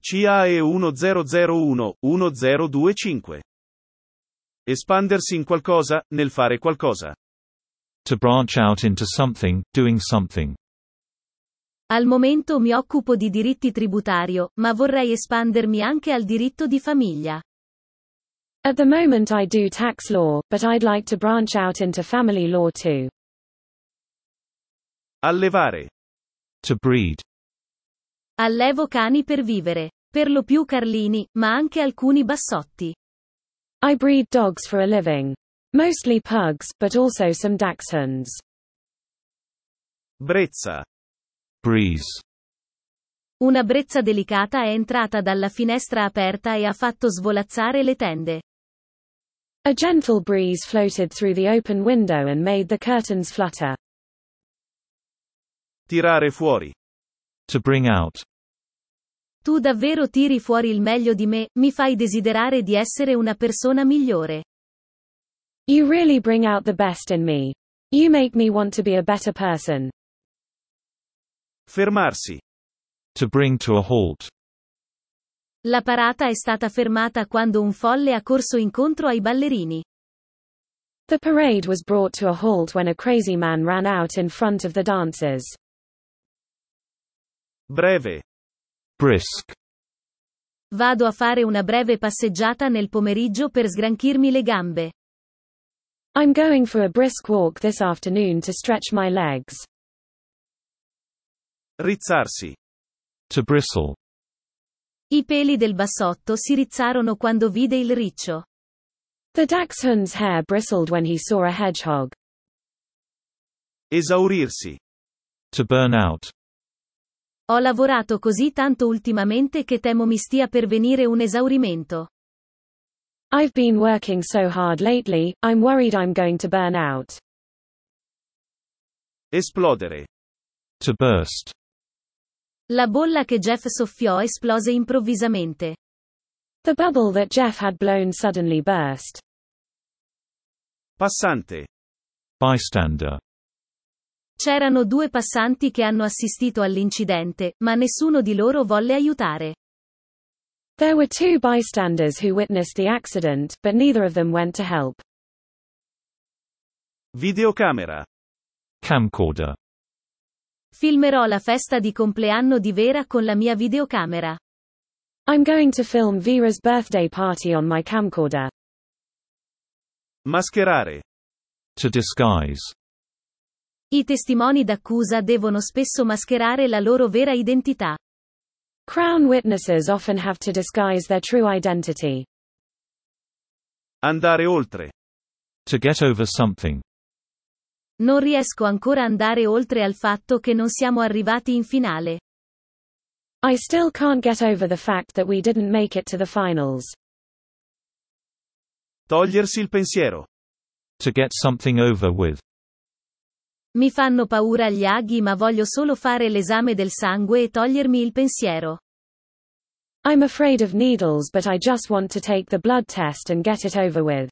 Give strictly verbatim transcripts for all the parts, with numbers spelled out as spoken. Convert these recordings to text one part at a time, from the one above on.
C A E uno zero zero uno uno zero due cinque. Espandersi in qualcosa, nel fare qualcosa. To branch out into something, doing something. Al momento mi occupo di diritti tributario, ma vorrei espandermi anche al diritto di famiglia. At the moment I do tax law, but I'd like to branch out into family law too. Allevare. To breed. Allevo cani per vivere. Per lo più carlini, ma anche alcuni bassotti. I breed dogs for a living. Mostly pugs, but also some dachshunds. Brezza. Breeze. Una brezza delicata è entrata dalla finestra aperta e ha fatto svolazzare le tende. A gentle breeze floated through the open window and made the curtains flutter. Tirare fuori. To bring out. Tu davvero tiri fuori il meglio di me, mi fai desiderare di essere una persona migliore. You really bring out the best in me. You make me want to be a better person. Fermarsi. To bring to a halt. La parata è stata fermata quando un folle ha corso incontro ai ballerini. The parade was brought to a halt when a crazy man ran out in front of the dancers. Breve. Brisk. Vado a fare una breve passeggiata nel pomeriggio per sgranchirmi le gambe. I'm going for a brisk walk this afternoon to stretch my legs. Rizzarsi. To bristle. I peli del bassotto si rizzarono quando vide il riccio. The dachshund's hair bristled when he saw a hedgehog. Esaurirsi. To burn out. Ho lavorato così tanto ultimamente che temo mi stia per venire un esaurimento. I've been working so hard lately, I'm worried I'm going to burn out. Esplodere. To burst. La bolla che Jeff soffiò esplose improvvisamente. The bubble that Jeff had blown suddenly burst. Passante. Bystander. C'erano due passanti che hanno assistito all'incidente, ma nessuno di loro volle aiutare. There were two bystanders who witnessed the accident, but neither of them went to help. Videocamera. Camcorder. Filmerò la festa di compleanno di Vera con la mia videocamera. I'm going to film Vera's birthday party on my camcorder. Mascherare. To disguise. I testimoni d'accusa devono spesso mascherare la loro vera identità. Crown witnesses often have to disguise their true identity. Andare oltre. To get over something. Non riesco ancora a andare oltre al fatto che non siamo arrivati in finale. I still can't get over the fact that we didn't make it to the finals. Togliersi il pensiero. To get something over with. Mi fanno paura gli aghi, ma voglio solo fare l'esame del sangue e togliermi il pensiero. I'm afraid of needles, but I just want to take the blood test and get it over with.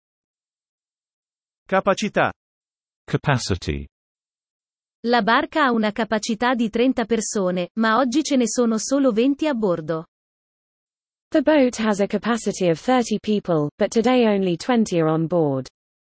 Capacità. Capacity. La barca ha una capacità di trenta persone, ma oggi ce ne sono solo venti a bordo. The boat has a capacity of thirty people, but today only twenty are on board.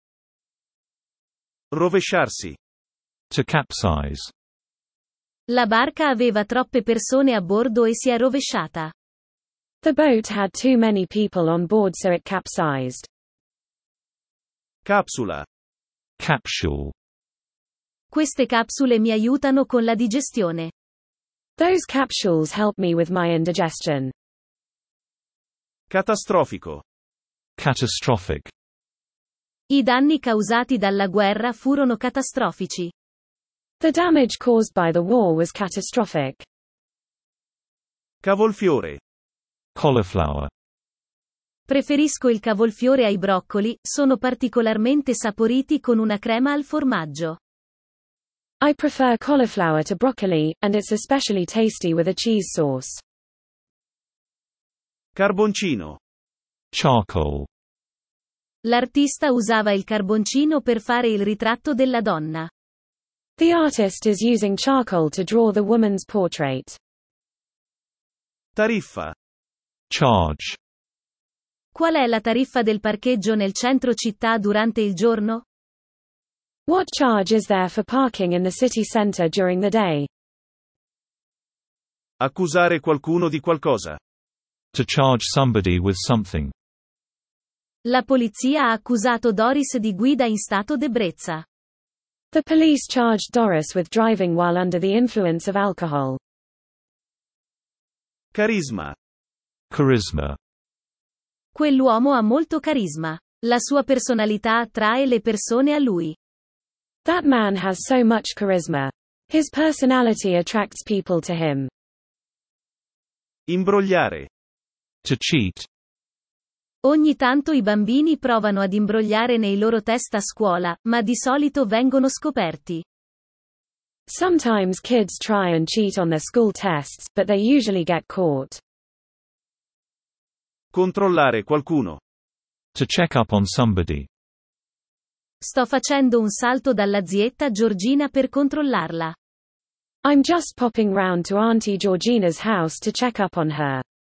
Rovesciarsi. To capsize. La barca aveva troppe persone a bordo e si è rovesciata. The boat had too many people on board, so it capsized. Capsula. Capsule. Queste capsule mi aiutano con la digestione. Those capsules help me with my indigestion. Catastrofico. Catastrophic. I danni causati dalla guerra furono catastrofici. The damage caused by the war was catastrophic. Cavolfiore. Cauliflower. Preferisco il cavolfiore ai broccoli, sono particolarmente saporiti con una crema al formaggio. I prefer cauliflower to broccoli, and it's especially tasty with a cheese sauce. Carboncino. Charcoal. L'artista usava il carboncino per fare il ritratto della donna. The artist is using charcoal to draw the woman's portrait. Tariffa. Charge. Qual è la tariffa del parcheggio nel centro città durante il giorno? What charge is there for parking in the city center during the day? Accusare qualcuno di qualcosa. To charge somebody with something. La polizia ha accusato Doris di guida in stato d'ebbrezza. The police charged Doris with driving while under the influence of alcohol. Carisma. Charisma. Quell'uomo ha molto carisma. La sua personalità attrae le persone a lui. That man has so much charisma. His personality attracts people to him. Imbrogliare. To cheat. Ogni tanto i bambini provano ad imbrogliare nei loro test a scuola, ma di solito vengono scoperti. Sometimes kids try and cheat on their school tests, but they usually get caught. Controllare qualcuno. To check up on somebody. Sto facendo un salto dalla zietta Georgina per controllarla. I'm just popping round to Auntie Georgina's house to check up on her.